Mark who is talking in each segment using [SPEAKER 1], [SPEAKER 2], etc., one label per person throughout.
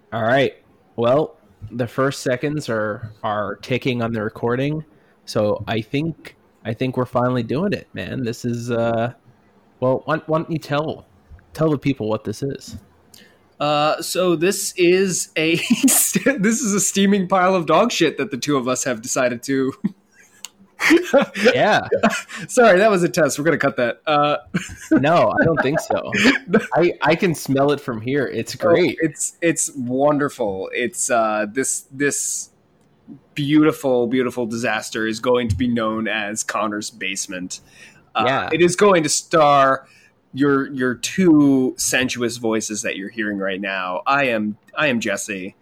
[SPEAKER 1] All right. Well, the first seconds are ticking on the recording, so I think we're finally doing it, man. This is well, why don't you tell the people what this is?
[SPEAKER 2] So this is a this is a steaming pile of dog shit that the two of us have decided to.
[SPEAKER 1] Yeah.
[SPEAKER 2] Sorry, that was a test. We're gonna cut that.
[SPEAKER 1] No, I don't think so. I can smell it from here. It's great.
[SPEAKER 2] It's wonderful. It's this beautiful disaster is going to be known as Connor's Basement.
[SPEAKER 1] Yeah.
[SPEAKER 2] It is going to star your two sensuous voices that you're hearing right now. I am Jesse.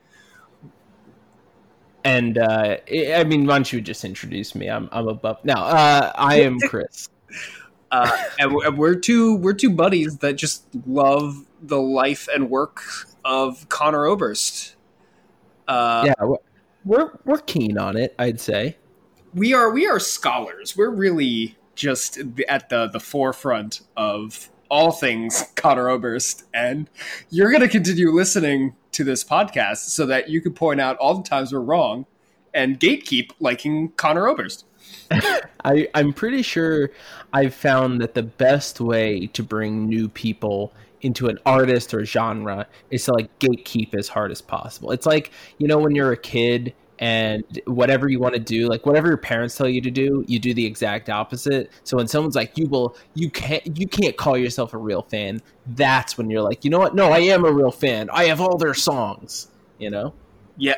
[SPEAKER 1] And I mean, why don't you just introduce me? I'm above now. I am Chris.
[SPEAKER 2] And we're two buddies that just love the life and work of Connor Oberst.
[SPEAKER 1] Yeah, we're keen on it, I'd say.
[SPEAKER 2] We are scholars. We're really just at the forefront of all things Connor Oberst, and you're going to continue listening to this podcast so that you can point out all the times we're wrong and gatekeep liking Connor Oberst.
[SPEAKER 1] I'm pretty sure I've found that the best way to bring new people into an artist or genre is to like gatekeep as hard as possible. It's like, when you're a kid and whatever you want to do, like whatever your parents tell you to do, you do the exact opposite. So when someone's like, you can't call yourself a real fan, that's when you're like, you know what? No, I am a real fan. I have all their songs,
[SPEAKER 2] Yeah.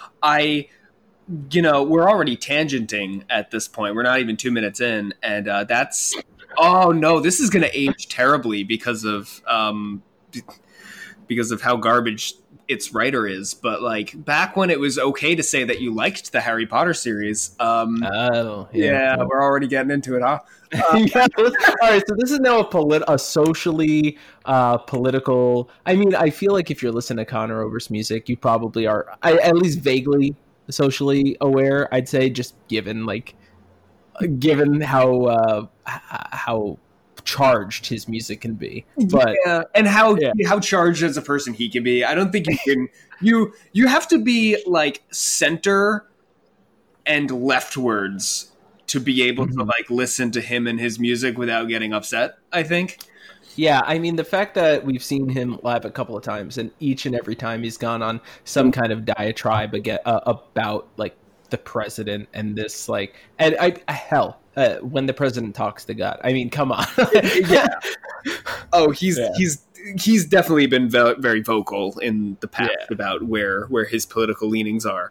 [SPEAKER 2] We're already tangenting at this point. We're not even 2 minutes in, and that's. Oh no, this is going to age terribly because of how garbage its writer is. But like back when it was okay to say that you liked the Harry Potter series. Yeah, we're already getting into it, huh?
[SPEAKER 1] Yeah, all right, so this is now a socially political. I mean, I feel like if you're listening to Conor Oberst music, you probably are at least vaguely socially aware. I'd say, just given how charged his music can be, but
[SPEAKER 2] and how charged as a person he can be. I don't think you can. You have to be like center and leftwards to be able to like listen to him and his music without getting upset, I think.
[SPEAKER 1] Yeah, I mean, the fact that we've seen him live a couple of times, and each and every time he's gone on some kind of diatribe about like the president and this, like, and when the president talks to God, I mean, come on.
[SPEAKER 2] Yeah. Oh, he's definitely been very vocal in the past about where his political leanings are.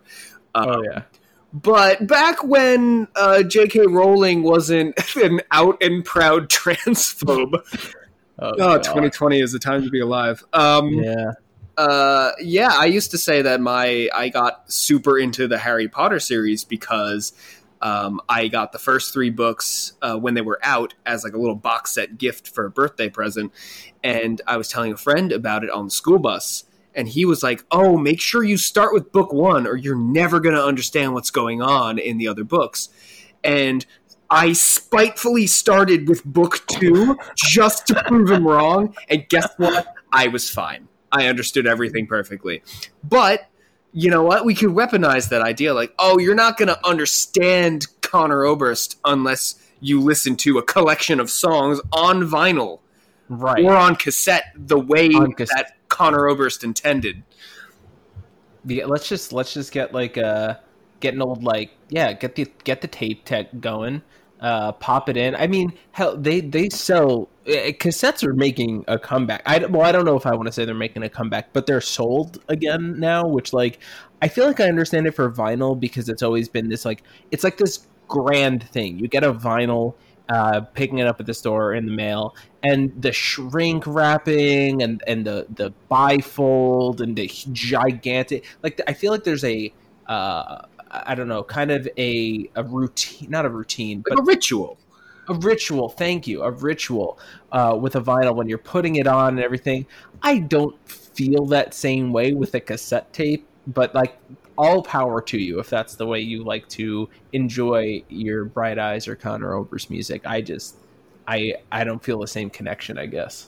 [SPEAKER 2] But back when J.K. Rowling wasn't an out and proud transphobe, 2020 is the time to be alive. I used to say that I got super into the Harry Potter series because I got the first 3 books when they were out as like a little box set gift for a birthday present, and I was telling a friend about it on the school bus. And he was like, oh, make sure you start with book 1 or you're never going to understand what's going on in the other books. And I spitefully started with book 2 just to prove him wrong. And guess what? I was fine. I understood everything perfectly. But you know what? We could weaponize that idea. Like, oh, you're not going to understand Conor Oberst unless you listen to a collection of songs on vinyl.
[SPEAKER 1] Right.
[SPEAKER 2] Or on cassette the way that Conor Oberst intended.
[SPEAKER 1] Yeah, let's just get like get an old get the tape tech going, pop it in. I mean, hell, they sell cassettes are making a comeback. I don't know if I want to say they're making a comeback, but they're sold again now. Which like I feel like I understand it for vinyl because it's always been this like it's like this grand thing. You get a vinyl. Picking it up at the store or in the mail, and the shrink wrapping and the bifold and the gigantic, like I feel like there's a I don't know, kind of a routine, not a routine,
[SPEAKER 2] like
[SPEAKER 1] but
[SPEAKER 2] a ritual.
[SPEAKER 1] Thank you, a ritual with a vinyl when you're putting it on and everything. I don't feel that same way with a cassette tape, but like all power to you if that's the way you like to enjoy your Bright Eyes or Conor Oberst music. I don't feel the same connection, I guess.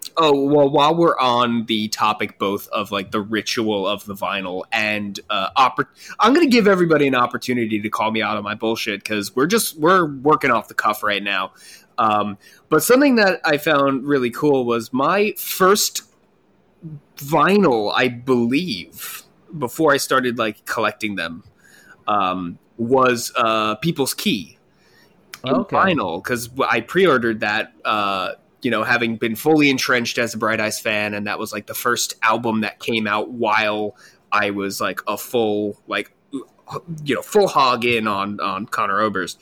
[SPEAKER 2] Oh, well, while we're on the topic both of like the ritual of the vinyl and I'm going to give everybody an opportunity to call me out on my bullshit because we're working off the cuff right now. But something that I found really cool was my first vinyl, I believe, before I started like collecting them, was People's Key in vinyl, because I pre-ordered that. Having been fully entrenched as a Bright Eyes fan, and that was like the first album that came out while I was like a full hog in on Conor Oberst.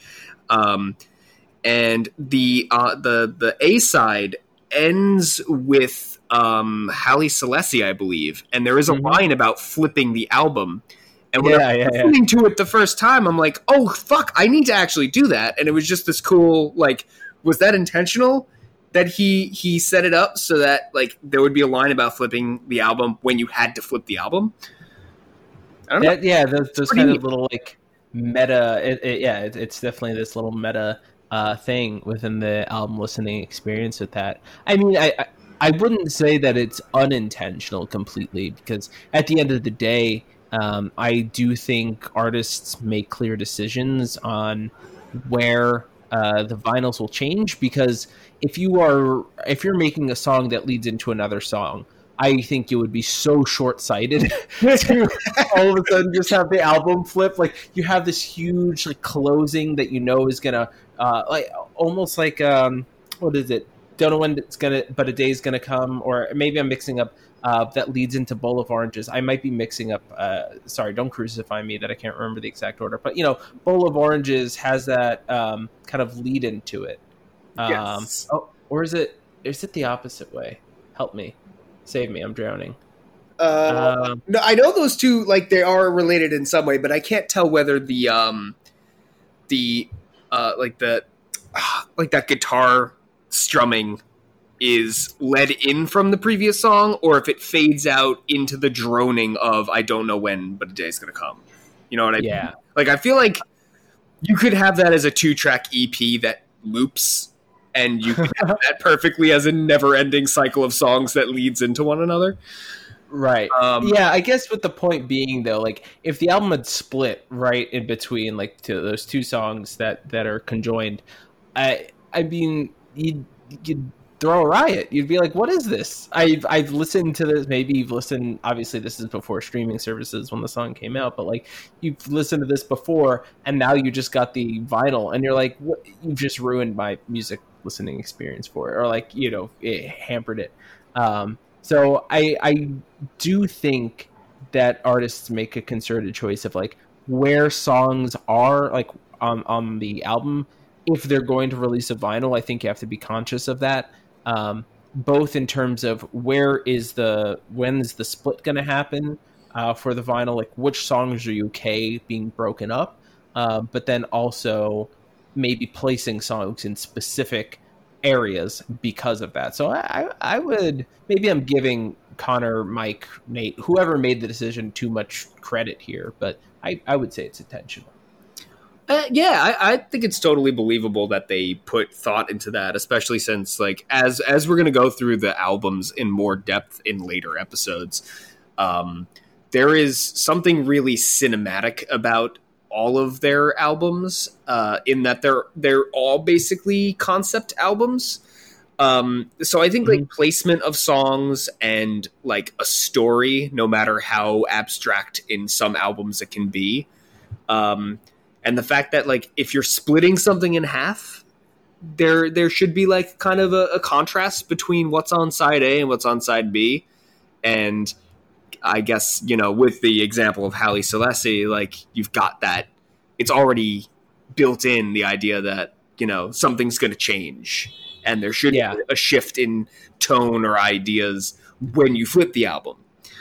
[SPEAKER 2] And the A side ends with Haile Selassie, I believe, and there is a line about flipping the album. And when I was listening to it the first time, I'm like, oh fuck, I need to actually do that. And it was just this cool, like, was that intentional? That he set it up so that like there would be a line about flipping the album when you had to flip the album. I don't know.
[SPEAKER 1] Those kind of little like meta. It's definitely this little meta thing within the album listening experience with that. I mean, I wouldn't say that it's unintentional completely, because at the end of the day, I do think artists make clear decisions on where the vinyls will change, because if you're making a song that leads into another song, I think it would be so short-sighted to all of a sudden just have the album flip. Like, you have this huge like closing that you know is gonna like almost like what is it? Don't know when it's gonna, but a day's gonna come. Or maybe I'm mixing up. That leads into Bowl of Oranges. I might be mixing up. Sorry, don't crucify me that I can't remember the exact order. But Bowl of Oranges has that kind of lead into it.
[SPEAKER 2] Yes.
[SPEAKER 1] Or is it the opposite way? Help me, save me. I'm drowning.
[SPEAKER 2] No, I know those two, like, they are related in some way, but I can't tell whether that guitar strumming is led in from the previous song, or if it fades out into the droning of "I don't know when, but a day's gonna come." You know what I mean?
[SPEAKER 1] Yeah.
[SPEAKER 2] Like, I feel like you could have that as a 2-track EP that loops, and you could have that perfectly as a never-ending cycle of songs that leads into one another.
[SPEAKER 1] Right. I guess with the point being, though, like, if the album had split right in between like those two songs that are conjoined, I mean, you'd throw a riot. You'd be like, what is this? I've listened to this. Maybe you've listened, obviously this is before streaming services when the song came out, but like, you've listened to this before and now you just got the vinyl and you're like, what? You've just ruined my music listening experience for it, or like, it hampered it. So I do think that artists make a concerted choice of like where songs are like on the album. If they're going to release a vinyl, I think you have to be conscious of that. Both in terms of when is the split going to happen for the vinyl, like which songs are you okay being broken up, but then also maybe placing songs in specific areas because of that. So I would, maybe I'm giving Connor, Mike, Nate, whoever made the decision too much credit here, but I would say it's intentional.
[SPEAKER 2] I think it's totally believable that they put thought into that, especially since, like, as we're going to go through the albums in more depth in later episodes, there is something really cinematic about all of their albums, in that they're all basically concept albums. So I think like placement of songs and like a story, no matter how abstract in some albums it can be, and the fact that, like, if you're splitting something in half, there should be, like, kind of a contrast between what's on side A and what's on side B. And I guess, with the example of Haile Selassie, like, you've got that. It's already built in, the idea that, something's going to change. And there should be a shift in tone or ideas when you flip the album.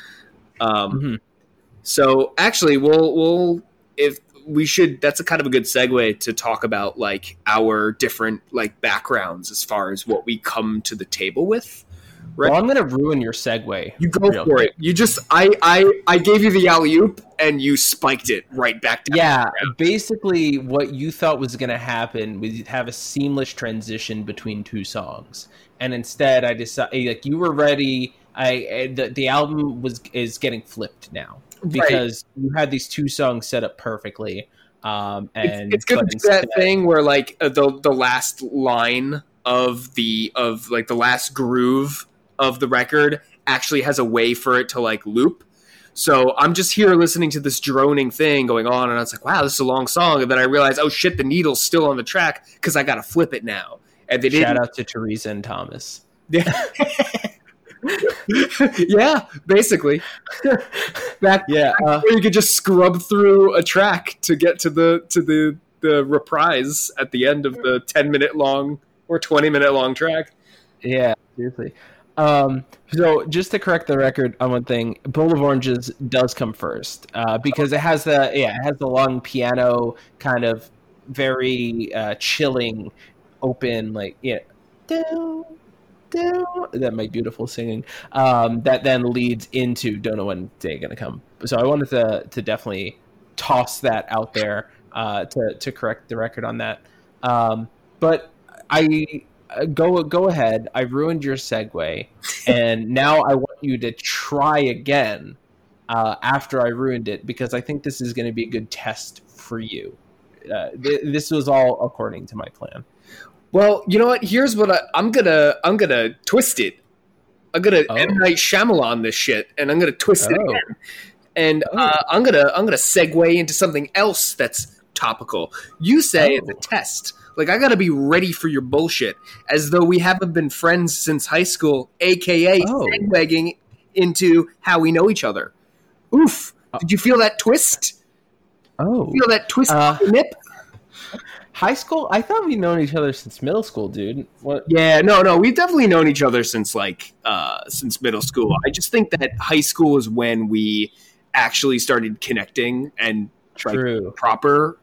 [SPEAKER 2] So, actually, we'll if we should, that's a kind of a good segue to talk about like our different like backgrounds as far as what we come to the table with. Right.
[SPEAKER 1] Well, I'm gonna ruin your segue.
[SPEAKER 2] You go for it. You just I gave you the alley-oop and you spiked it right back down.
[SPEAKER 1] Yeah, basically what you thought was gonna happen was you'd have a seamless transition between two songs, and instead I decided like you were ready. The album is getting flipped now because you had these two songs set up perfectly. And
[SPEAKER 2] it's gonna be that thing where like the last line of the last groove of the record actually has a way for it to like loop. So I'm just here listening to this droning thing going on, and I was like, wow, this is a long song. And then I realized, oh shit, the needle's still on the track because I got to flip it now. And they
[SPEAKER 1] Shout out to Teresa and Thomas.
[SPEAKER 2] Yeah. Yeah, basically. Back where you could just scrub through a track to get to the reprise at the end of the 10-minute long or 20-minute long track.
[SPEAKER 1] Yeah, seriously. So just to correct the record on one thing, Bowl of Oranges does come first because it has the long piano kind of very chilling, open that my beautiful singing that then leads into Don't Know When Day Gonna Come. So I wanted to definitely toss that out there to correct the record on that. But I go ahead. I ruined your segue, and now I want you to try again after I ruined it because I think this is going to be a good test for you. This was all according to my plan.
[SPEAKER 2] Well, you know what? Here's what I'm gonna twist it. I'm gonna M. Night Shyamalan this shit, and I'm gonna twist it again. And I'm gonna segue into something else that's topical. You say it's a test. Like, I gotta be ready for your bullshit, as though we haven't been friends since high school, aka segueing into how we know each other. Oof! Did you feel that twist? Feel that twist on the nip?
[SPEAKER 1] High school? I thought we'd known each other since middle school, dude. What?
[SPEAKER 2] Yeah, no, we've definitely known each other since since middle school. I just think that high school is when we actually started connecting and proper,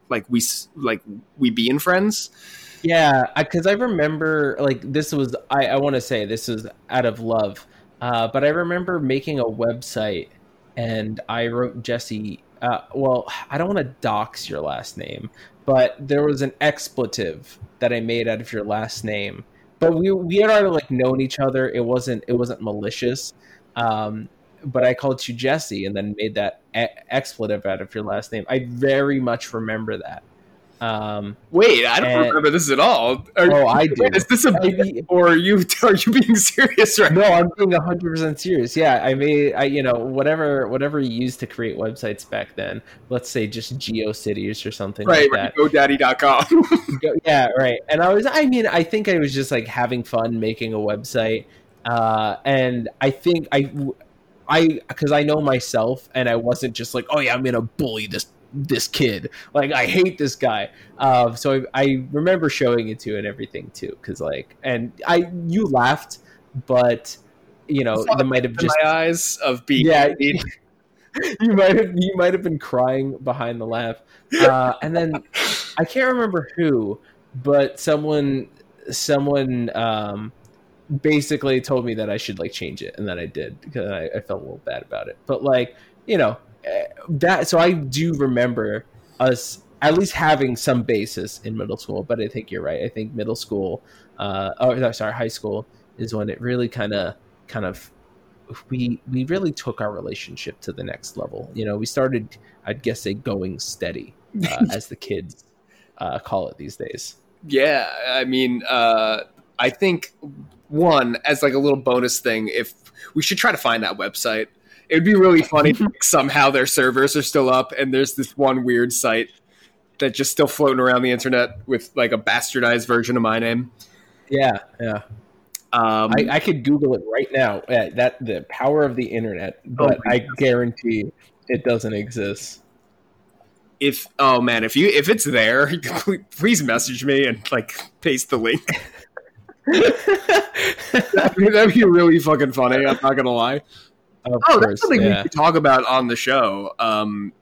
[SPEAKER 2] we being friends.
[SPEAKER 1] Yeah, because I remember this was I want to say this was out of love, but I remember making a website and I wrote Jesse. Well, I don't want to dox your last name, but there was an expletive that I made out of your last name. But we had already known each other. It wasn't malicious. But I called you Jesse and then made that expletive out of your last name. I very much remember that.
[SPEAKER 2] Wait, I don't remember this at all.
[SPEAKER 1] I do.
[SPEAKER 2] Is this a bit, or are you being serious right now?
[SPEAKER 1] No, I'm being 100% serious. Yeah, I made whatever you used to create websites back then. Let's say just GeoCities or something like that.
[SPEAKER 2] GoDaddy.com.
[SPEAKER 1] Yeah, right. And I think I was just having fun making a website, and I think because I know myself, and I wasn't just oh yeah, I'm gonna bully this kid. I hate this guy. So I remember showing it to you and everything too, because you laughed, but there might have just
[SPEAKER 2] my eyes of being
[SPEAKER 1] you might have been crying behind the laugh. And then I can't remember who, but someone basically told me that I should change it, and that I did because I felt a little bad about it. But that, so I do remember us at least having some basis in middle school. But I think you're right. I think middle school, high school is when it really kind of we really took our relationship to the next level. We started, I'd guess, going steady, as the kids call it these days.
[SPEAKER 2] Yeah, I mean, I think one, as a little bonus thing, if we should try to find that website. It'd be really funny if somehow their servers are still up and there's this one weird site that's just still floating around the internet with a bastardized version of my name.
[SPEAKER 1] Yeah. I could Google it right now. The power of the internet, but I guarantee it doesn't exist.
[SPEAKER 2] If it's there, please message me and paste the link. That'd be really fucking funny. I'm not gonna lie. That's something we could talk about on the show. I'm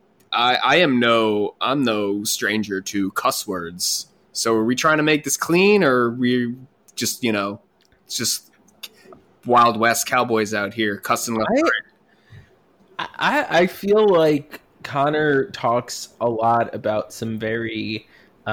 [SPEAKER 2] no stranger to cuss words. So are we trying to make this clean, or are we just Wild West cowboys out here cussing left and
[SPEAKER 1] right. I feel like Connor talks a lot about some very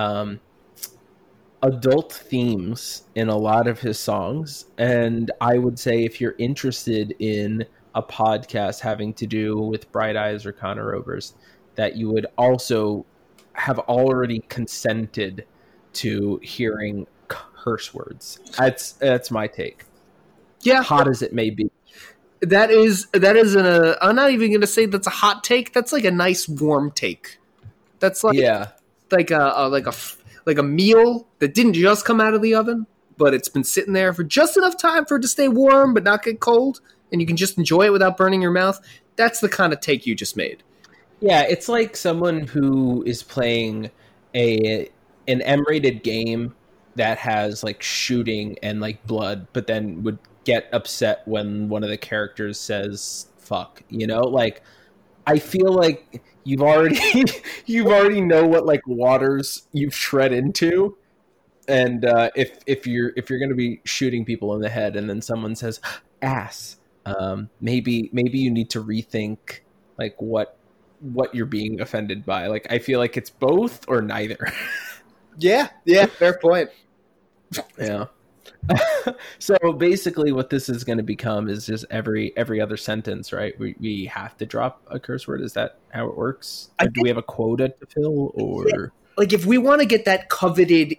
[SPEAKER 1] adult themes in a lot of his songs, and I would say if you're interested in a podcast having to do with Bright Eyes or Conor Oberst, that you would also have already consented to hearing curse words. That's my take.
[SPEAKER 2] Yeah,
[SPEAKER 1] hot as it may be.
[SPEAKER 2] That is I'm not even going to say that's a hot take. That's like a nice warm take. That's like like a meal that didn't just come out of the oven, but it's been sitting there for just enough time for it to stay warm but not get cold, and you can just enjoy it without burning your mouth. That's the kind of take you just made.
[SPEAKER 1] Yeah, it's like someone who is playing an M-rated game that has like shooting and like blood, but then would get upset when one of the characters says fuck, you know? Like, I feel like you've already know what like waters you've tread into, and if you're going to be shooting people in the head and then someone says ass, maybe you need to rethink like what you're being offended by. Like, I feel like it's both or neither.
[SPEAKER 2] Yeah, fair point.
[SPEAKER 1] Yeah. So basically what this is going to become is just every other sentence, right? We have to drop a curse word. Is that how it works? Do we have a quota to fill, or
[SPEAKER 2] like if we want to get that coveted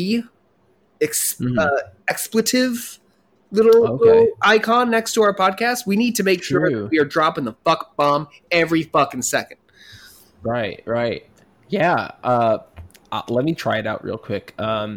[SPEAKER 2] expletive little icon next to our podcast, we need to make sure that we are dropping the fuck bomb every fucking second.
[SPEAKER 1] Right. Yeah. Let me try it out real quick.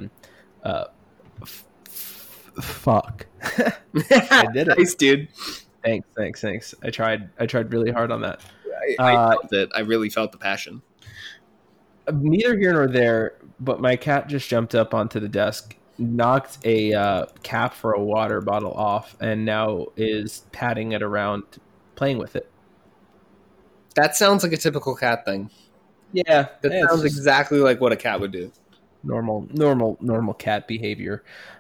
[SPEAKER 1] Fuck. I did it.
[SPEAKER 2] Nice, dude.
[SPEAKER 1] Thanks. I tried really hard on that.
[SPEAKER 2] I felt it. I really felt the passion.
[SPEAKER 1] Neither here nor there, but my cat just jumped up onto the desk, knocked a cap for a water bottle off, and now is patting it around, playing with it.
[SPEAKER 2] That sounds like a typical cat thing.
[SPEAKER 1] Yeah,
[SPEAKER 2] that sounds exactly like what a cat would do.
[SPEAKER 1] Normal cat behavior.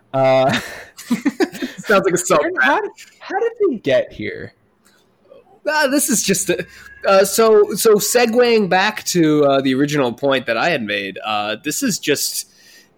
[SPEAKER 2] Sounds like a sub.
[SPEAKER 1] How did we get here?
[SPEAKER 2] This is just so segueing back to the original point that I had made. This is just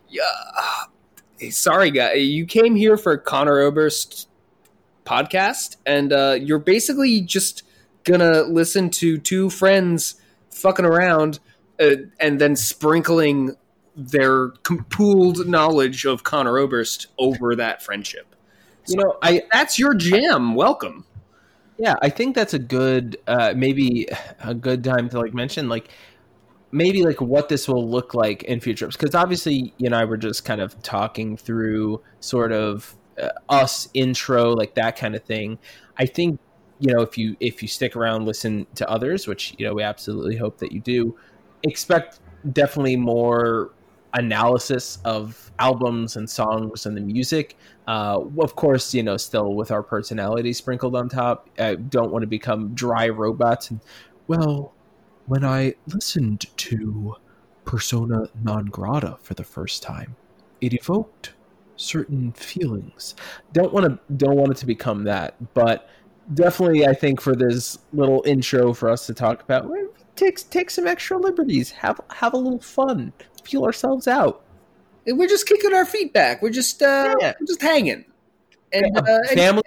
[SPEAKER 2] sorry, guy. You came here for Conor Oberst podcast, and you're basically just gonna listen to two friends fucking around and then sprinkling their pooled knowledge of Conor Oberst over that friendship. So, that's your jam. Welcome.
[SPEAKER 1] Yeah, I think that's a good, maybe a good time to like mention, like maybe like what this will look like in future. Because obviously, you and I were just kind of talking through sort of us intro, like that kind of thing. I think, if you stick around, listen to others, which, we absolutely hope that you do, expect definitely more analysis of albums and songs and the music. Of course, still with our personality sprinkled on top. I don't want to become dry robots. And, well, when I listened to Persona Non Grata for the first time, it evoked certain feelings. Don't want it to become that, but definitely, I think for this little intro for us to talk about, take some extra liberties, have a little fun, feel ourselves out.
[SPEAKER 2] And we're just kicking our feet back. We're just hanging. And
[SPEAKER 1] family.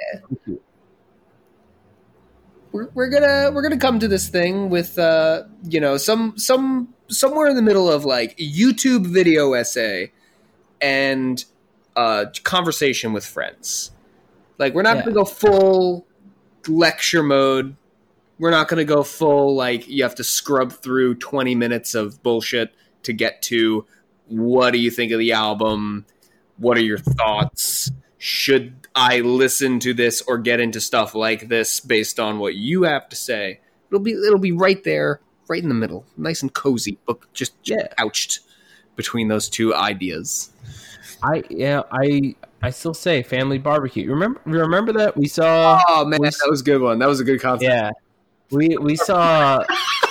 [SPEAKER 2] We're gonna come to this thing with somewhere in the middle of like YouTube video essay and conversation with friends. Like, we're not gonna go full lecture mode. We're not gonna go full like you have to scrub through 20 minutes of bullshit to get to what do you think of the album? What are your thoughts? Should I listen to this or get into stuff like this based on what you have to say? It'll be right there, right in the middle, nice and cozy, but just couched between those two ideas.
[SPEAKER 1] I still say family barbecue. Remember that we saw?
[SPEAKER 2] Oh man, that was a good one. That was a good concept.
[SPEAKER 1] Yeah, we saw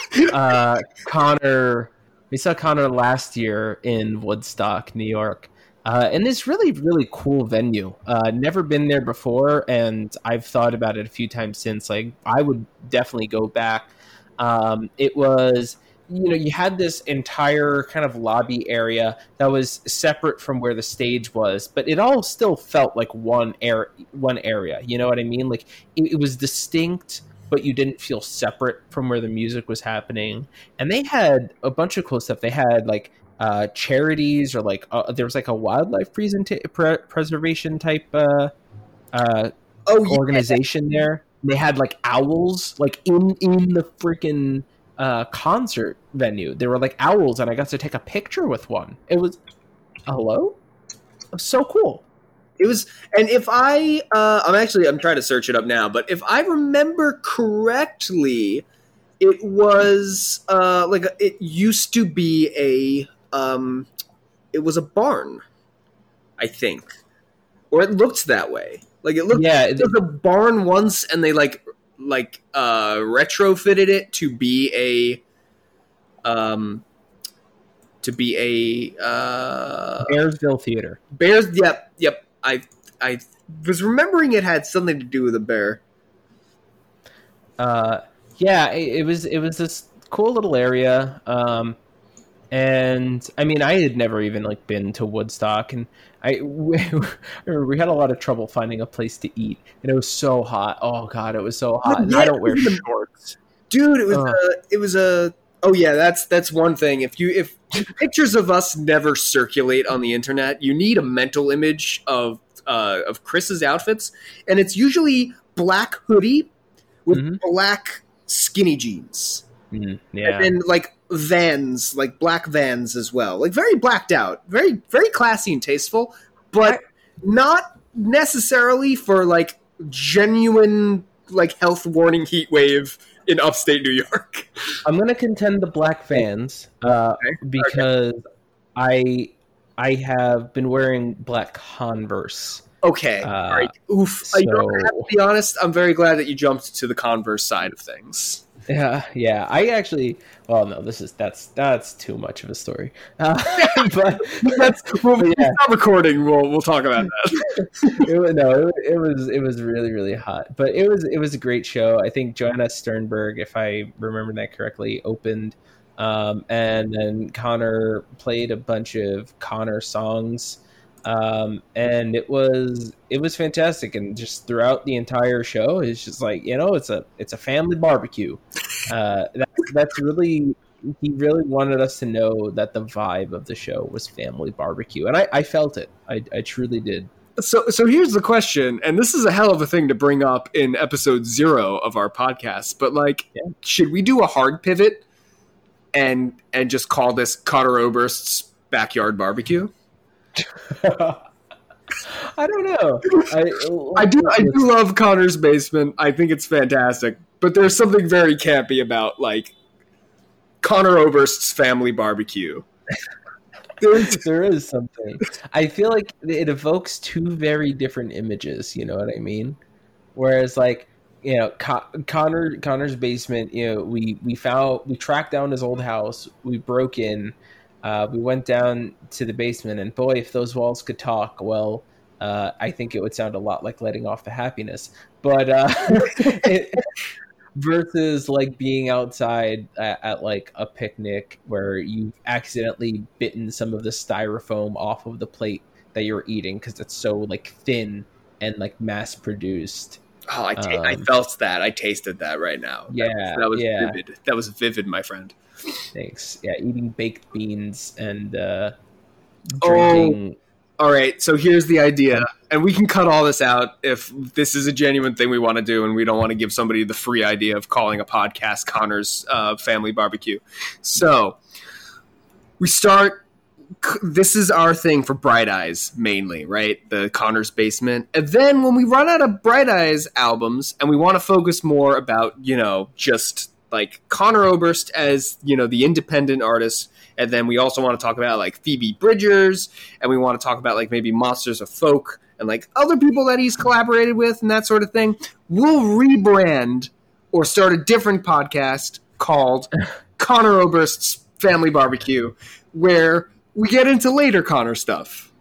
[SPEAKER 1] Connor. We saw Connor last year in Woodstock, New York, And this really, really cool venue. Never been there before, and I've thought about it a few times since. Like, I would definitely go back. It was, you had this entire kind of lobby area that was separate from where the stage was, but it all still felt like one area. You know what I mean? Like, it was distinct, but you didn't feel separate from where the music was happening. And they had a bunch of cool stuff. They had like charities, or like there was like a wildlife preservation type organization there. They had like owls like in the freaking concert venue. There were like owls, and I got to take a picture with one. It was hello. It was so cool.
[SPEAKER 2] It was, and if I'm trying to search it up now, but if I remember correctly, it was it used to be it was a barn, I think, or it looked that way. Like it looked, it was a barn once, and they retrofitted it to be a
[SPEAKER 1] Bearsville Theater.
[SPEAKER 2] Yep. I was remembering it had something to do with a bear.
[SPEAKER 1] It was this cool little area. And I mean, I had never even like been to Woodstock, and we had a lot of trouble finding a place to eat, and it was so hot. Oh God, it was so hot. And I don't wear shorts,
[SPEAKER 2] dude. It was a. Oh yeah, that's one thing. If pictures of us never circulate on the internet, you need a mental image of Chris's outfits, and it's usually black hoodie with black skinny jeans.
[SPEAKER 1] Yeah,
[SPEAKER 2] and then like Vans, like black Vans as well, like very blacked out, very very classy and tasteful, but not necessarily for like genuine like health warning heat wave in upstate New York.
[SPEAKER 1] I'm gonna contend the black Vans because I have been wearing black Converse.
[SPEAKER 2] Okay, all right. Oof. So, I have to be honest, I'm very glad that you jumped to the Converse side of things.
[SPEAKER 1] Yeah. I actually. Well, no, that's too much of a story. But
[SPEAKER 2] stop recording. We'll talk about that.
[SPEAKER 1] It was really really hot, but it was a great show. I think Joanna Sternberg, if I remember that correctly, opened, and then Connor played a bunch of Connor songs. And it was fantastic, and just throughout the entire show, it's just like, it's a family barbecue. That's really, he really wanted us to know that the vibe of the show was family barbecue, and I felt it. I truly did.
[SPEAKER 2] So here's the question, and this is a hell of a thing to bring up in episode 0 of our podcast, but should we do a hard pivot and just call this Connor Oberst's backyard barbecue?
[SPEAKER 1] I don't know.
[SPEAKER 2] I do love Connor's basement. I think it's fantastic, but there's something very campy about like Connor Oberst's family barbecue.
[SPEAKER 1] There is something. I feel like it evokes two very different images. You know what I mean? Whereas like, Connor's basement. We tracked down his old house. We broke in. We went down to the basement, and boy, if those walls could talk, well, I think it would sound a lot like Letting Off the Happiness. But versus like being outside at like a picnic where you've accidentally bitten some of the styrofoam off of the plate that you're eating because it's so like thin and like mass produced.
[SPEAKER 2] Oh, I felt that. I tasted that right now.
[SPEAKER 1] Yeah,
[SPEAKER 2] that was vivid. That was vivid, my friend.
[SPEAKER 1] Thanks. Yeah, eating baked beans and drinking.
[SPEAKER 2] Oh, all right. So here's the idea, and we can cut all this out if this is a genuine thing we want to do, and we don't want to give somebody the free idea of calling a podcast Connor's Family Barbecue. So we start. This is our thing for Bright Eyes mainly, right? The Connor's Basement, and then when we run out of Bright Eyes albums, and we want to focus more about just like Connor Oberst as, the independent artist. And then we also want to talk about like Phoebe Bridgers, and we want to talk about like maybe Monsters of Folk and like other people that he's collaborated with and that sort of thing. We'll rebrand or start a different podcast called Connor Oberst's Family Barbecue, where we get into later Connor stuff.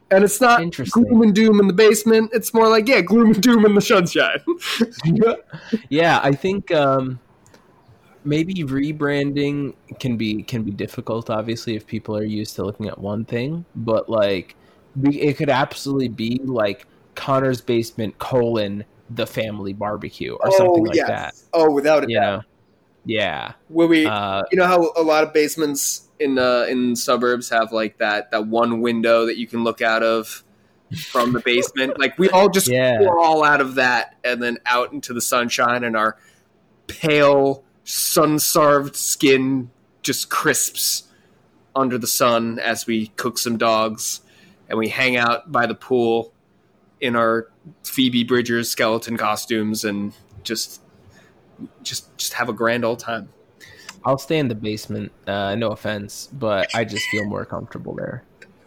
[SPEAKER 2] And it's not gloom and doom in the basement. It's more like, gloom and doom in the sunshine.
[SPEAKER 1] Yeah, I think maybe rebranding can be difficult, obviously, if people are used to looking at one thing. But like, it could absolutely be like Connor's Basement : the family barbecue or something like that.
[SPEAKER 2] Oh, without a doubt.
[SPEAKER 1] Yeah.
[SPEAKER 2] Where we, you know how a lot of basements in suburbs have like that one window that you can look out of from the basement. Like we all just crawl out of that and then out into the sunshine, and our pale, sun-starved skin just crisps under the sun as we cook some dogs, and we hang out by the pool in our Phoebe Bridgers skeleton costumes and just have a grand old time.
[SPEAKER 1] I'll stay in the basement. No offense, but I just feel more comfortable there.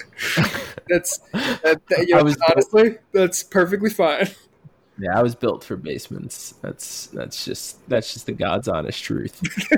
[SPEAKER 2] Honestly, that's perfectly fine.
[SPEAKER 1] Yeah, I was built for basements. That's just the God's honest truth.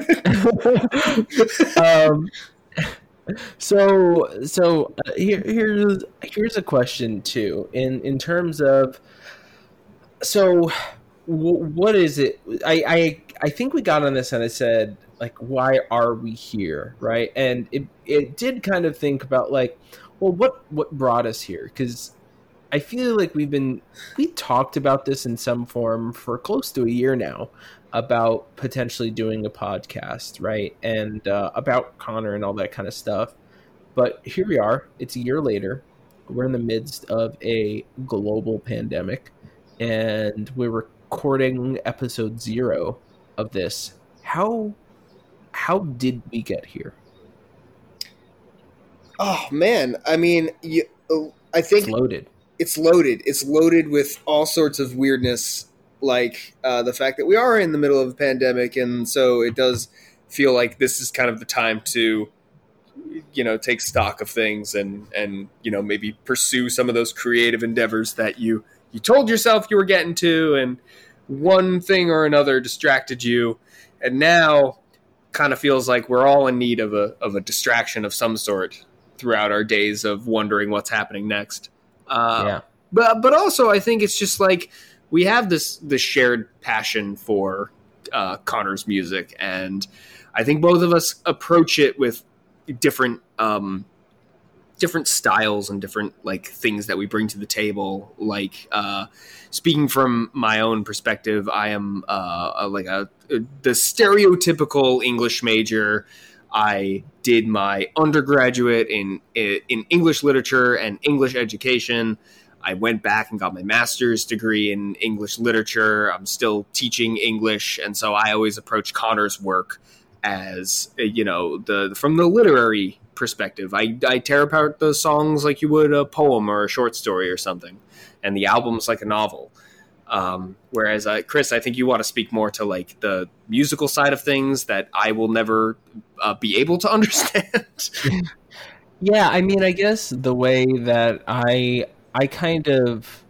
[SPEAKER 1] So here's a question too. In terms of, so what is it? I think we got on this and I said, like, why are we here, right? And it did kind of think about like, well, what brought us here? Because I feel like we talked about this in some form for close to a year now, about potentially doing a podcast, right? And about Connor and all that kind of stuff. But here we are. It's a year later. We're in the midst of a global pandemic, and we're recording episode 0 of this. How did we get here?
[SPEAKER 2] Oh man, I mean, I think it's loaded. It's loaded with all sorts of weirdness, like the fact that we are in the middle of a pandemic, and so it does feel like this is kind of the time to, take stock of things and maybe pursue some of those creative endeavors that you told yourself you were getting to, and one thing or another distracted you, and now kind of feels like we're all in need of a distraction of some sort throughout our days of wondering what's happening next. But also I think it's just like we have this shared passion for Connor's music, and I think both of us approach it with different styles and different like things that we bring to the table. Like speaking from my own perspective, I am the stereotypical English major. I did my undergraduate in English literature and English education. I went back and got my master's degree in English literature. I'm still teaching English, and so I always approach Connor's work as from the literary perspective. I tear apart the songs like you would a poem or a short story or something, and the album's like a novel. Whereas Chris, I think you want to speak more to like the musical side of things that I will never be able to understand.
[SPEAKER 1] Yeah, I mean, I guess the way that I kind of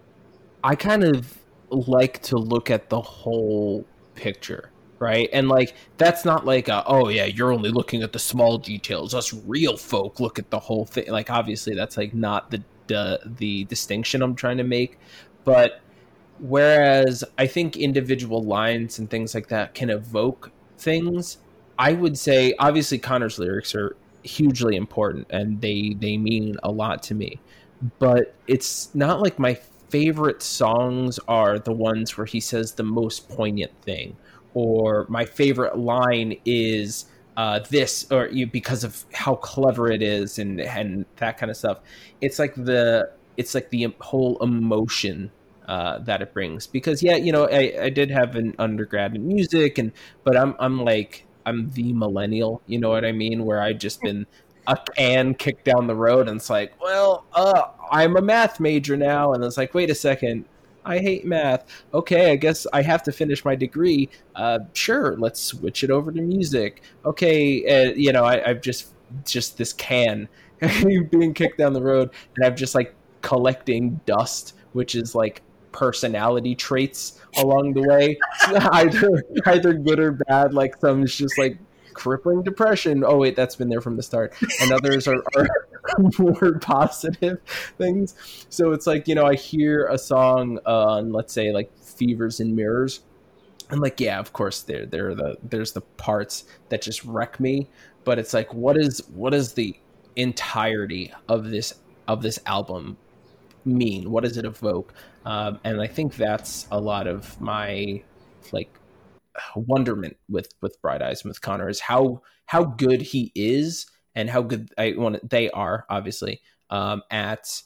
[SPEAKER 1] like to look at the whole picture, right? And like that's not like oh yeah, you're only looking at the small details. Us real folk look at the whole thing. Like obviously that's like not the distinction I'm trying to make, but whereas I think individual lines and things like that can evoke things, I would say obviously Connor's lyrics are hugely important and they mean a lot to me. But it's not like my favorite songs are the ones where he says the most poignant thing, or my favorite line is this, or because of how clever it is, and that kind of stuff. It's like the whole emotion that it brings. Because I did have an undergrad in music, but I'm the millennial, you know what I mean, where I just been a can kicked down the road, and it's like, well, I'm a math major now, and it's like, wait a second, I hate math. Okay, I guess I have to finish my degree. Sure, let's switch it over to music. Okay, I've just this can being kicked down the road, and I'm just like collecting dust, which is like personality traits along the way, either good or bad. Like some is just like crippling depression. Oh wait, that's been there from the start. And others more positive things. So it's like, I hear a song on, let's say, like Fevers and Mirrors. I'm like, yeah, of course there's the parts that just wreck me, but it's like, what is the entirety of this album mean? What does it evoke? And I think that's a lot of my like wonderment with Bright Eyes and with Connor, is how good he is and how good they are, obviously, at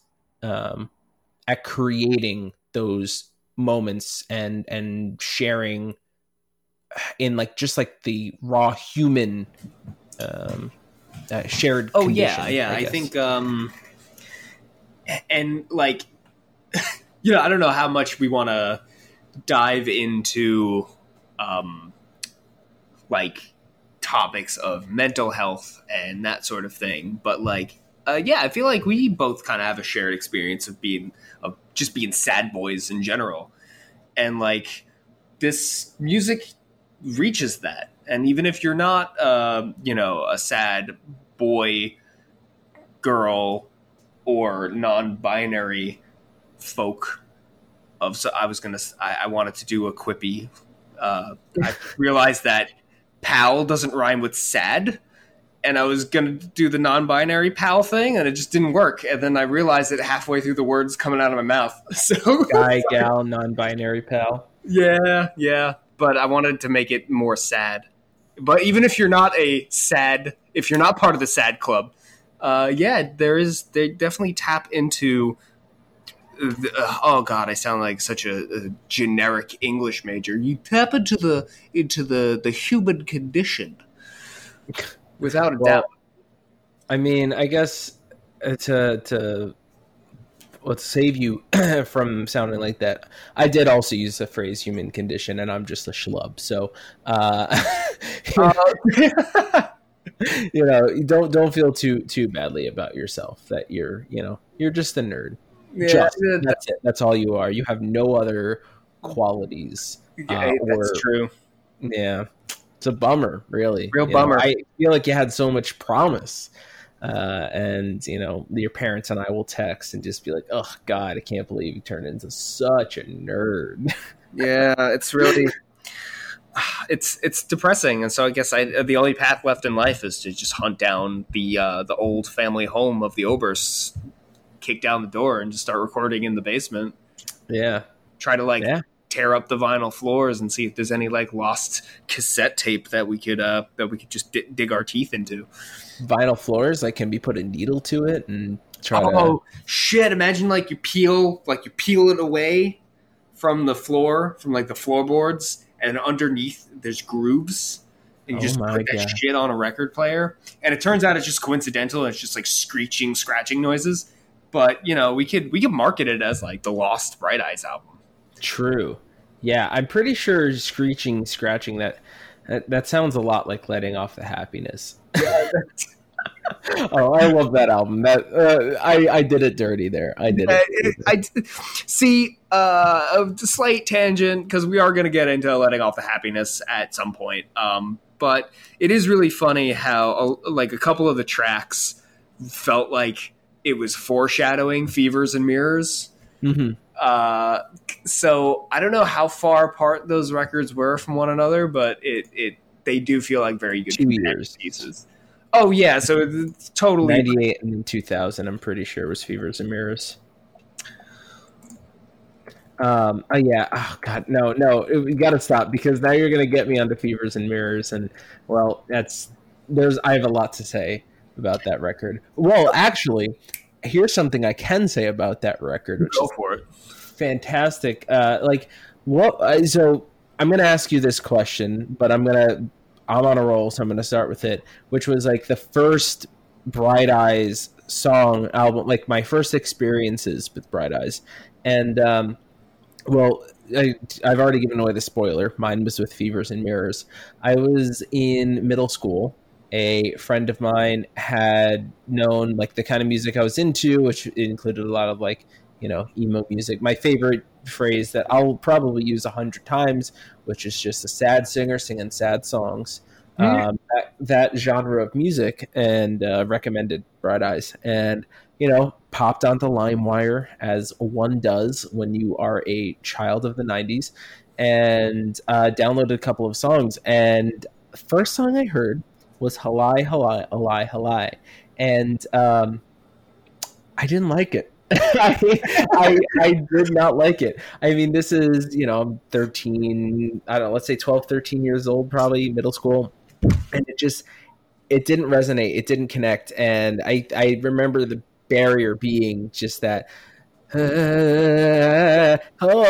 [SPEAKER 1] creating those moments and sharing in like just like the raw human shared condition,
[SPEAKER 2] I think and like I don't know how much we want to dive into like topics of mental health and that sort of thing, but like I feel like we both kind of have a shared experience of just being sad boys in general, and like this music reaches that. And even if you're not a sad boy, girl, or non-binary folk I wanted to do a quippy. I realized that pal doesn't rhyme with sad, and I was going to do the non-binary pal thing, and it just didn't work. And then I realized it halfway through the words coming out of my mouth. So
[SPEAKER 1] guy, gal, non-binary pal.
[SPEAKER 2] Yeah. But I wanted to make it more sad. But even if you're not if you're not part of the sad club, they definitely tap into oh God, I sound like such a generic English major. You tap into the human condition, without a doubt.
[SPEAKER 1] I mean, I guess to let's save you from sounding like that, I did also use the phrase human condition, and I'm just a schlub. So, don't feel too badly about yourself that you're just a nerd.
[SPEAKER 2] Yeah,
[SPEAKER 1] that's it. That's all you are. You have no other qualities.
[SPEAKER 2] That's true.
[SPEAKER 1] Yeah, it's a bummer, really.
[SPEAKER 2] Real bummer.
[SPEAKER 1] I feel like you had so much promise. And your parents and I will text and just be like, oh God, I can't believe you turned into such a nerd.
[SPEAKER 2] Yeah, it's really it's depressing. And so I guess the only path left in life is to just hunt down the old family home of the Obersts, kick down the door, and just start recording in the basement.
[SPEAKER 1] Yeah,
[SPEAKER 2] try to tear up the vinyl floors and see if there's any like lost cassette tape that we could just dig our teeth into.
[SPEAKER 1] Vinyl floors, like, can we put a needle to it and try
[SPEAKER 2] shit, imagine like you peel it away from the floor, from like the floorboards, and underneath there's grooves, and you just put that shit on a record player, and it turns out it's just coincidental, and it's just like screeching, scratching noises, but we could market it as like the Lost Bright Eyes album.
[SPEAKER 1] True. Yeah, I'm pretty sure screeching, scratching, that sounds a lot like Letting Off the Happiness. Yeah, oh, I love that album. I did it dirty there. I did it.
[SPEAKER 2] I see a slight tangent, because we are going to get into Letting Off the Happiness at some point. But it is really funny how like a couple of the tracks felt like it was foreshadowing Fevers and Mirrors.
[SPEAKER 1] Mm-hmm.
[SPEAKER 2] So I don't know how far apart those records were from one another, but they do feel like very good
[SPEAKER 1] 2 years
[SPEAKER 2] pieces. Oh yeah, so it's totally
[SPEAKER 1] 98 and 2000. I'm pretty sure it was Fevers and Mirrors. Oh yeah. Oh God, no. We got to stop, because now you're gonna get me onto Fevers and Mirrors, and well, I have a lot to say about that record. Well, actually, here's something I can say about that record. Which
[SPEAKER 2] Go for it.
[SPEAKER 1] Fantastic. So I'm going to ask you this question, but I'm on a roll, so I'm going to start with it, which was like the first Bright Eyes song album, like my first experiences with Bright Eyes. And, I've already given away the spoiler. Mine was with Fevers and Mirrors. I was in middle school. A friend of mine had known like the kind of music I was into, which included a lot of like, emo music. My favorite phrase that I'll probably use 100 times, which is just a sad singer singing sad songs. that genre of music, and recommended Bright Eyes, and popped onto LimeWire as one does when you are a child of the 90s, and downloaded a couple of songs. And the first song I heard was Halai Halai Halai Halai, and I didn't like it. I did not like it. I mean, this is, I'm 13, I don't know, let's say 12, 13 years old, probably middle school. And it didn't resonate. It didn't connect. And I remember the barrier being just that, the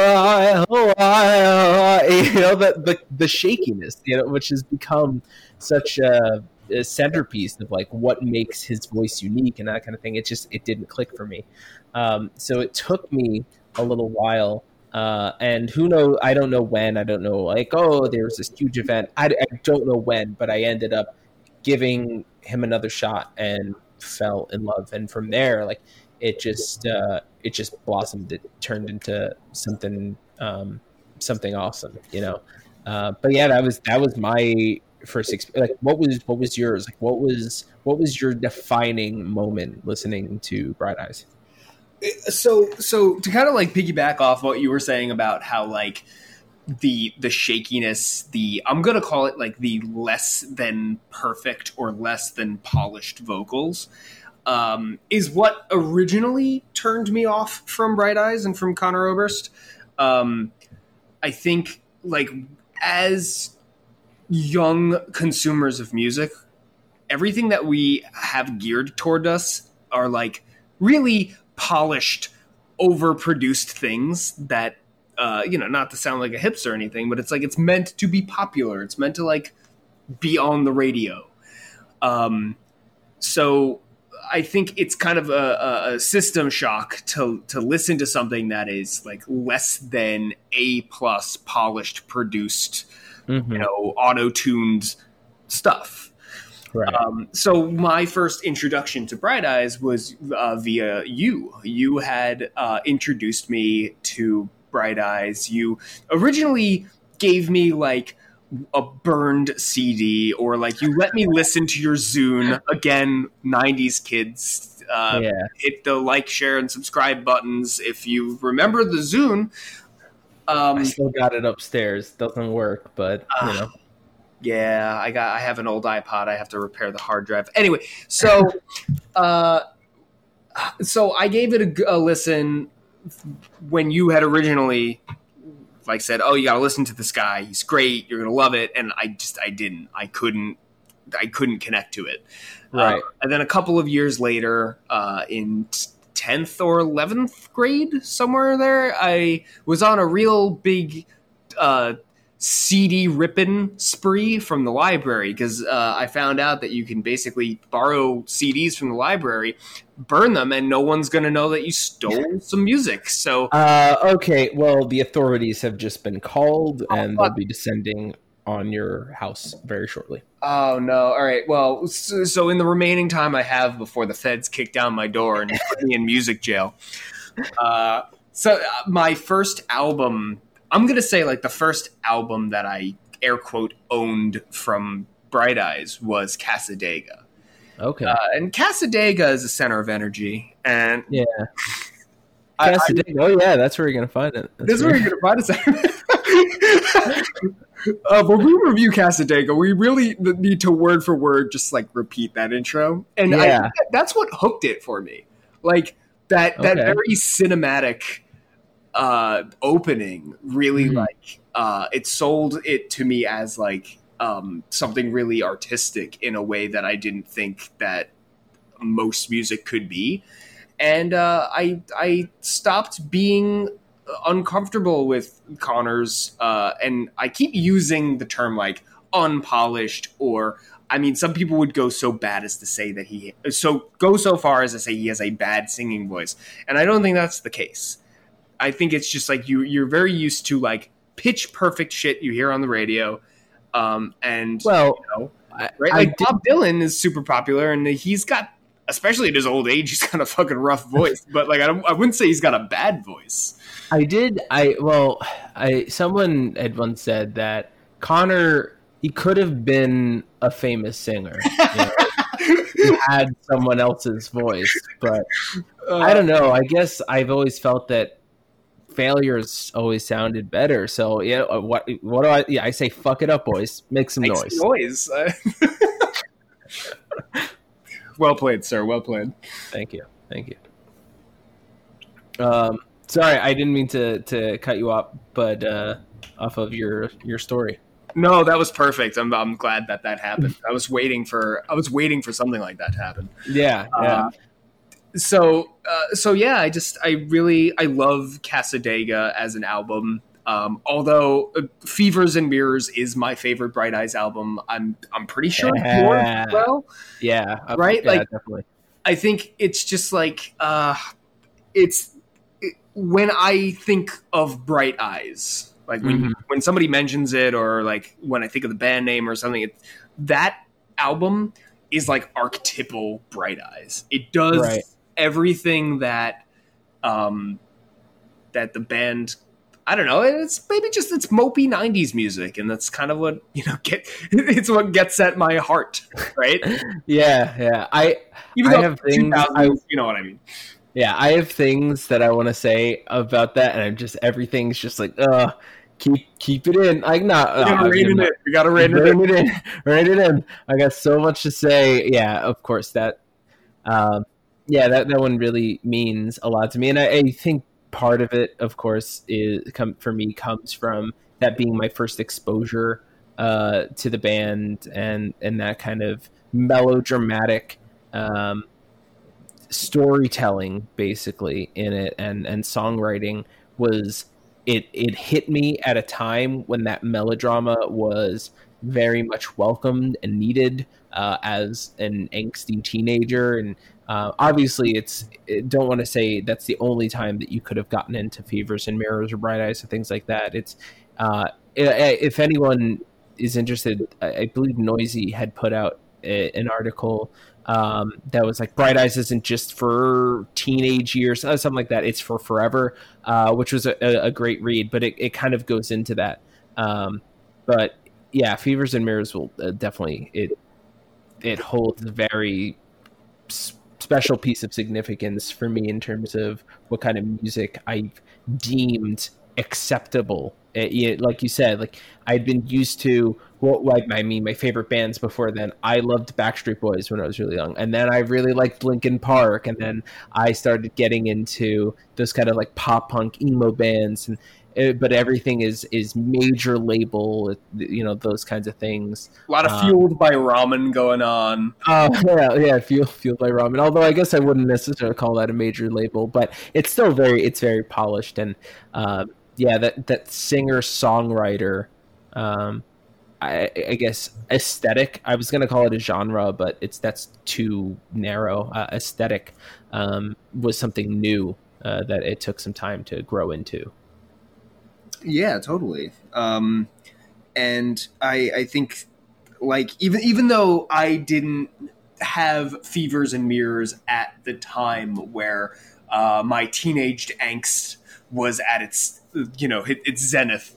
[SPEAKER 1] shakiness, which has become such a centerpiece of like what makes his voice unique and that kind of thing. It didn't click for me. So it took me a little while, and who knows, I don't know when. I don't know, like, there was this huge event. I don't know when, but I ended up giving him another shot and fell in love. And from there, like, it just blossomed. It turned into something awesome, but yeah, that was my first experience. Like, what was yours? Like, what was your defining moment listening to Bright Eyes?
[SPEAKER 2] So to kind of like piggyback off what you were saying about how like the shakiness, I'm gonna call it like the less than perfect or less than polished vocals, is what originally turned me off from Bright Eyes and from Conor Oberst. I think, like, as young consumers of music, everything that we have geared toward us are like really polished, overproduced things that, not to sound like a hipster or anything, but it's like, it's meant to be popular. It's meant to like be on the radio. So I think it's kind of a system shock to listen to something that is like less than A+ polished, produced, auto-tuned stuff. Right. So my first introduction to Bright Eyes was via you. You had introduced me to Bright Eyes. You originally gave me like a burned CD, or like you let me listen to your Zune. Again, 90s kids. Hit the like, share, and subscribe buttons if you remember the Zune.
[SPEAKER 1] I still got it upstairs. Doesn't work, but
[SPEAKER 2] Yeah, I have an old iPod. I have to repair the hard drive. Anyway, so so I gave it a listen when you had originally like said, "Oh, you got to listen to this guy. He's great. You're going to love it." And I didn't. I couldn't connect to it.
[SPEAKER 1] Right.
[SPEAKER 2] And then a couple of years later, in 10th or 11th grade, somewhere there, I was on a real big CD ripping spree from the library, because I found out that you can basically borrow CDs from the library, burn them, and no one's going to know that you stole some music. So
[SPEAKER 1] okay, well, the authorities have just been called, and they'll be descending on your house very shortly.
[SPEAKER 2] Oh, no. All right. Well, so in the remaining time I have before the feds kick down my door and put me in music jail. So my first album, I'm going to say like the first album that I air quote owned from Bright Eyes was Cassadaga.
[SPEAKER 1] Okay.
[SPEAKER 2] And Cassadaga is a center of energy. And
[SPEAKER 1] yeah. Cassadaga, yeah, that's where you're going to find it.
[SPEAKER 2] That's where you're going to find it. When we review Cassadaga, we really need to word for word just like repeat that intro. And I think that's what hooked it for me. Like that very cinematic opening really like it sold it to me as like something really artistic in a way that I didn't think that most music could be. And I stopped being uncomfortable with Conor's and I keep using the term like unpolished, or I mean, some people would go so bad as to say that go so far as to say he has a bad singing voice, and I don't think that's the case. I think it's just like you're very used to like pitch perfect shit you hear on the radio, and Bob Dylan is super popular, and he's got, especially at his old age, he's got a fucking rough voice. But like I wouldn't say he's got a bad voice.
[SPEAKER 1] Someone had once said that Conor he could have been a famous singer. You know? He had someone else's voice, but I don't know. I guess I've always felt that failures always sounded better. So yeah, what do I? Yeah, I say fuck it up, boys. Make some noise.
[SPEAKER 2] Well played, sir. Well played.
[SPEAKER 1] Thank you. Sorry, I didn't mean to cut you off, but off of your story.
[SPEAKER 2] No, that was perfect. I'm glad that happened. I was waiting for something like that to happen.
[SPEAKER 1] Yeah.
[SPEAKER 2] So yeah, I love Cassadaga as an album. Although Fevers and Mirrors is my favorite Bright Eyes album, I'm pretty sure yours as well.
[SPEAKER 1] Yeah,
[SPEAKER 2] right.
[SPEAKER 1] Yeah, like definitely.
[SPEAKER 2] I think it's just like when I think of Bright Eyes, like when somebody mentions it, or like when I think of the band name or something, that album is like archetypal Bright Eyes. It does everything that that the band. I don't know. It's maybe just it's mopey '90s music, and that's kind of what it's what gets at my heart, right?
[SPEAKER 1] Yeah. I have things.
[SPEAKER 2] You know what I mean?
[SPEAKER 1] Yeah, I have things that I want to say about that, and everything's just like, keep it in. Like, not.
[SPEAKER 2] We gotta rein it in.
[SPEAKER 1] Rein it in. I got so much to say. Yeah, of course that. That one really means a lot to me, and I think. Part of it, of course, comes from that being my first exposure to the band, and that kind of melodramatic storytelling, basically, in it, and songwriting was it hit me at a time when that melodrama was very much welcomed and needed as an angsty teenager. And obviously don't want to say that's the only time that you could have gotten into Fevers and Mirrors or Bright Eyes and things like that. It's if anyone is interested, I believe Noisy had put out an article that was like, Bright Eyes isn't just for teenage years, something like that. It's for forever, which was a great read, but it kind of goes into that. But yeah, Fevers and Mirrors will definitely, it holds a very special piece of significance for me in terms of what kind of music I've deemed acceptable. Like you said, like I'd been used to my favorite bands before then. I loved Backstreet Boys when I was really young, and then I really liked Linkin Park, and then I started getting into those kind of like pop punk emo bands, but everything is major label, those kinds of things.
[SPEAKER 2] A lot of Fueled by Ramen going on.
[SPEAKER 1] Fueled by Ramen. Although I guess I wouldn't necessarily call that a major label, but it's still very polished. And that singer songwriter, I guess aesthetic. I was going to call it a genre, but that's too narrow. Aesthetic was something new that it took some time to grow into.
[SPEAKER 2] Yeah, totally. And I think, like, even though I didn't have Fevers and Mirrors at the time where my teenaged angst was at its zenith,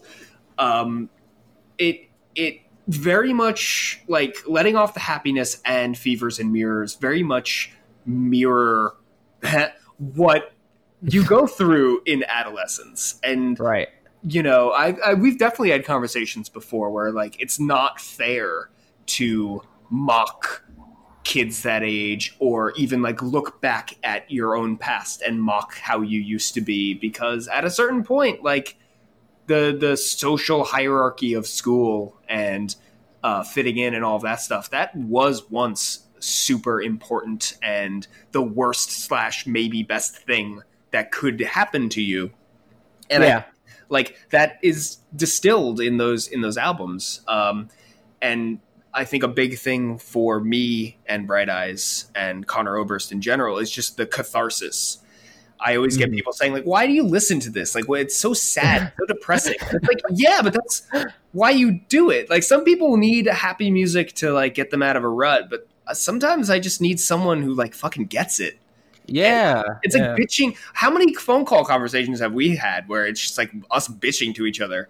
[SPEAKER 2] it very much, like, Letting Off the Happiness and Fevers and Mirrors very much mirror what you go through in adolescence. And
[SPEAKER 1] right.
[SPEAKER 2] We've definitely had conversations before where, like, it's not fair to mock kids that age, or even like look back at your own past and mock how you used to be, because at a certain point, like, the social hierarchy of school and fitting in and all of that stuff, that was once super important and the worst / maybe best thing that could happen to you. And
[SPEAKER 1] yeah.
[SPEAKER 2] Like, that is distilled in those albums. And I think a big thing for me and Bright Eyes and Conor Oberst in general is just the catharsis. I always get people saying, like, why do you listen to this? Like, well, it's so sad, so depressing. It's like, yeah, but that's why you do it. Like, some people need happy music to, like, get them out of a rut, but sometimes I just need someone who, like, fucking gets it.
[SPEAKER 1] Yeah.
[SPEAKER 2] And it's like bitching. How many phone call conversations have we had where it's just like us bitching to each other?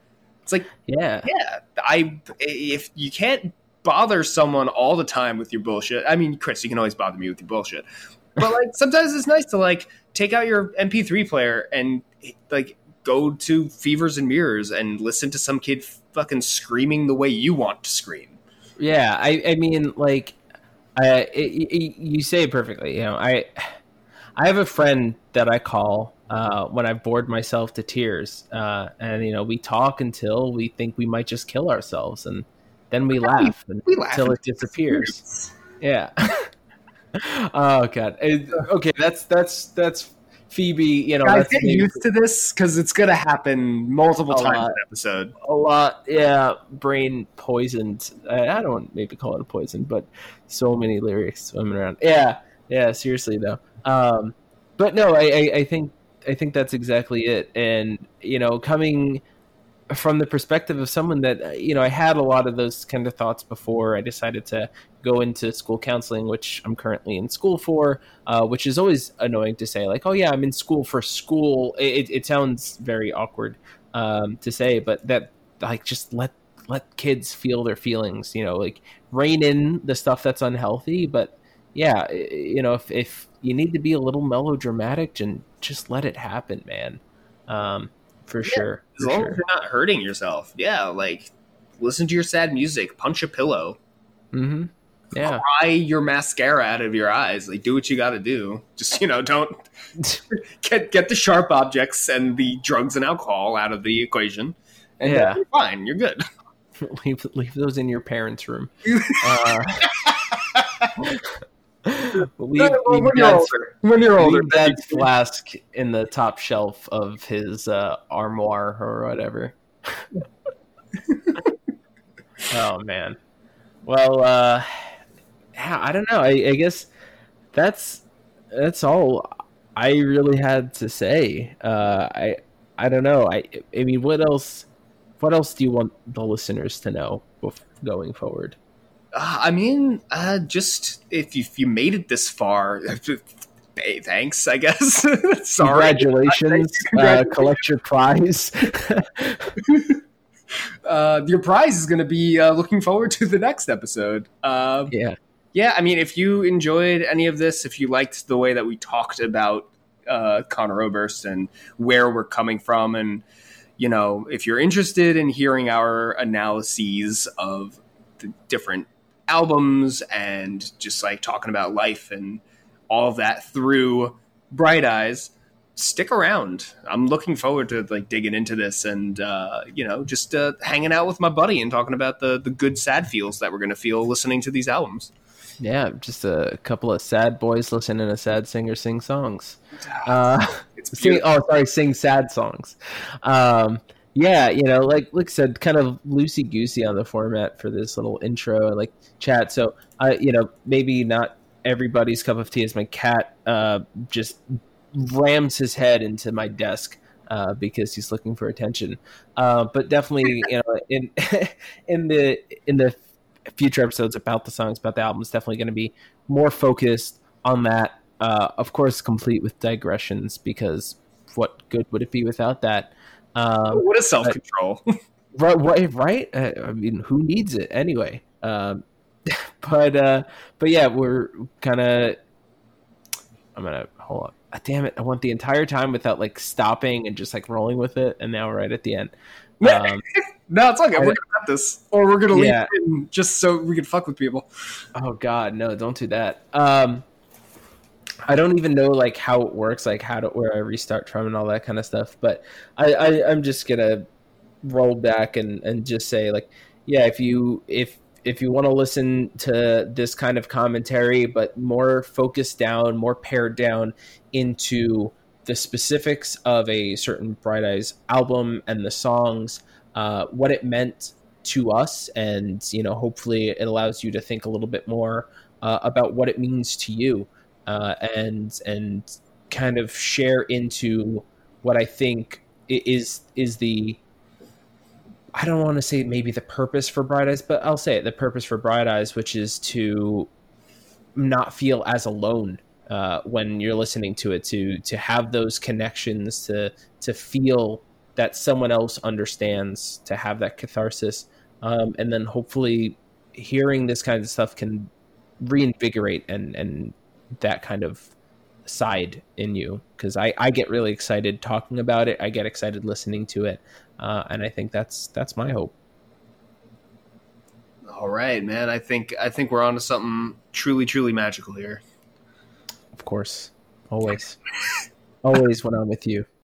[SPEAKER 2] It's like,
[SPEAKER 1] yeah.
[SPEAKER 2] If you can't bother someone all the time with your bullshit, I mean, Chris, you can always bother me with your bullshit, but like sometimes it's nice to like take out your MP3 player and like go to Fevers and Mirrors and listen to some kid fucking screaming the way you want to scream.
[SPEAKER 1] Yeah, I mean, like, you say it perfectly. You know, I have a friend that I call when I've bored myself to tears, and you know, we talk until we think we might just kill ourselves, and then we laugh until it disappears. Yeah. Oh god. Okay, that's Phoebe. You know,
[SPEAKER 2] guys, get used to this because it's gonna happen multiple times in an episode.
[SPEAKER 1] A lot, yeah. Brain poisoned. I don't maybe call it a poison, but so many lyrics swimming around. Yeah. Seriously though. But no, I think that's exactly it. And you know, coming from the perspective of someone that, you know, I had a lot of those kind of thoughts before I decided to go into school counseling, which I'm currently in school for, which is always annoying to say, like, oh yeah, I'm in school for school. It sounds very awkward to say, but that, like, just let kids feel their feelings, you know, like rein in the stuff that's unhealthy. But yeah, you know, if you need to be a little melodramatic, and just let it happen, man. For sure.
[SPEAKER 2] As long as you're not hurting yourself. Yeah, like listen to your sad music, punch a pillow.
[SPEAKER 1] Mm-hmm. Yeah.
[SPEAKER 2] Cry your mascara out of your eyes. Like do what you got to do. Just, you know, don't get the sharp objects and the drugs and alcohol out of the equation. And yeah, you're fine. You're good.
[SPEAKER 1] leave those in your parents' room. When you're older, Dad's flask in the top shelf of his armoire or whatever. Oh man. Well, I don't know. I guess that's all I really had to say. I don't know. I mean, what else do you want the listeners to know going forward?
[SPEAKER 2] I mean, just if you made it this far, hey, thanks, I guess. Sorry.
[SPEAKER 1] Congratulations. Collect your prize.
[SPEAKER 2] Your prize is going to be looking forward to the next episode. Yeah, I mean, if you enjoyed any of this, if you liked the way that we talked about Conor Oberst and where we're coming from, and, you know, if you're interested in hearing our analyses of the different albums and just like talking about life and all of that through Bright Eyes, stick around. I'm looking forward to like digging into this and you know, just hanging out with my buddy and talking about the good sad feels that we're going to feel listening to these albums.
[SPEAKER 1] Just a couple of sad boys listening to sad singer sing songs. Sing sad songs. Yeah, you know, like I said, kind of loosey-goosey on the format for this little intro and like chat. So, you know, maybe not everybody's cup of tea as my cat just rams his head into my desk because he's looking for attention. But definitely, you know, in the future episodes about the songs, about the album, is definitely going to be more focused on that. Of course, complete with digressions, because what good would it be without that?
[SPEAKER 2] What is self-control?
[SPEAKER 1] Right? I mean, who needs it anyway? But yeah, we're kind of. I'm gonna hold on. Damn it! I went the entire time without like stopping and just like rolling with it, and now we're right at the end.
[SPEAKER 2] No, it's okay. We're gonna cut this, or we're gonna leave it in just so we can fuck with people.
[SPEAKER 1] Oh God, no! Don't do that. I don't even know like how it works, like where I restart from and all that kind of stuff. But I'm just gonna roll back and just say, like, yeah, if you want to listen to this kind of commentary, but more focused down, more pared down into the specifics of a certain Bright Eyes album and the songs, what it meant to us, and you know, hopefully it allows you to think a little bit more about what it means to you. And kind of share into what I think is the, I don't want to say maybe the purpose for Bright Eyes, but I'll say it, the purpose for Bright Eyes, which is to not feel as alone when you're listening to it, to have those connections, to feel that someone else understands, to have that catharsis. And then hopefully hearing this kind of stuff can reinvigorate and that kind of side in you, because I get really excited talking about it. I get excited listening to it. And I think that's my hope.
[SPEAKER 2] All right, man. I think we're on to something truly, truly magical here.
[SPEAKER 1] Of course. Always. Always when I'm with you.